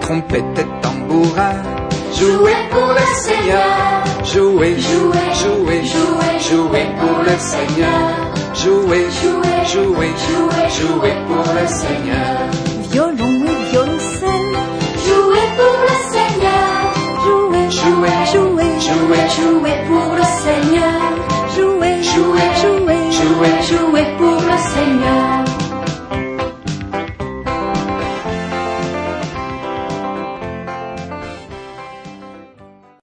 trompette et tambourin. Jouez pour le Seigneur. Jouez, jouez, jouez, jouez, jouez pour le Seigneur. Jouez, jouez, jouez, jouez, jouez pour le Seigneur.